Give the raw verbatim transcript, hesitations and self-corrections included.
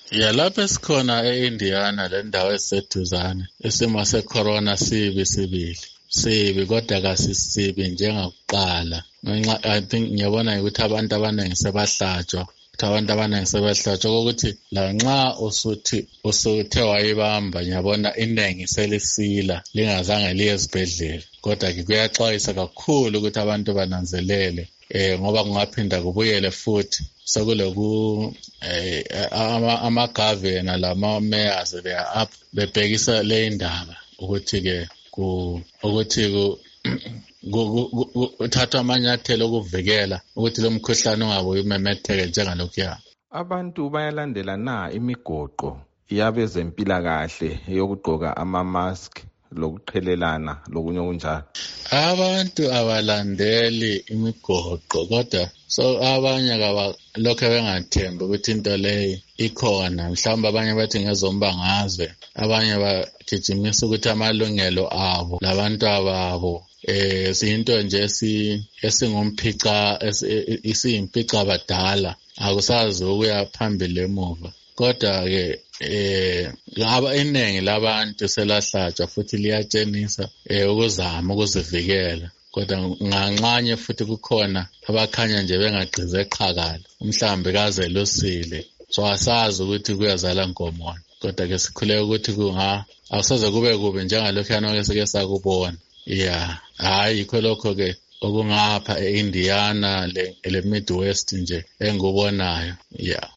Ya lapho esikhona e-Indiana le ndawo eseduzane isimo secorona sibi sibili sibi kodwa kasisibi njengakuqala ngenxa I think ngiyabona ukuthi abantu abaningi sebahlatshwa ukuthi abantu abaningi sebahlatshwa ukuthi la nxa usuthi usuthe wayibamba ngiyabona iningi selisila lingazange liye esibhedlela kodwa kuyaxwayisa kakhulu ukuthi abantu bananzelele eh ngoba kungaphinda kubuyele futhi sekuloku eh ama-governor lama-mayors they are up bebhekisa le ndaba ukuthi ke ku ukuthi uthatha amanyathelo okuvikela ukuthi lo mkhuhlane ungabuyi umemetheke njengalokhuya. Abantu bayalandela na imigoqo yabezempilakahle yokugqoka ama-mask lokuqhelelana lokunye okunjalo? Abantu abalandeli imigoqo kodwa so abanye lokho bengathembi ukuthi into leyo ikhona mhlawumbe abanye bathi ngezombangazwe abanye bagijimisa ukuthi amalungelo abo labantu ababo eh siyinto nje esingumpica isiyimpica badala akusazi ukuya phambili emuva kodwa ke eh laba iningi labantu selahlatshwa futhi liyatshenisa eh ukuzama ukuzivikela kodwa nganxanye futhi kukhona abakhanya nje bengagqize eqhakala umhlambi kaze losile so asazi ukuthi kuyazala ngomona kodwa ke sikhuleka ukuthi kunga awusaze kube kube njengalokho yanike sike sakubona yeah hayi ikho lokho ke okungapha eIndiana le Midwest nje engubonayo yeah.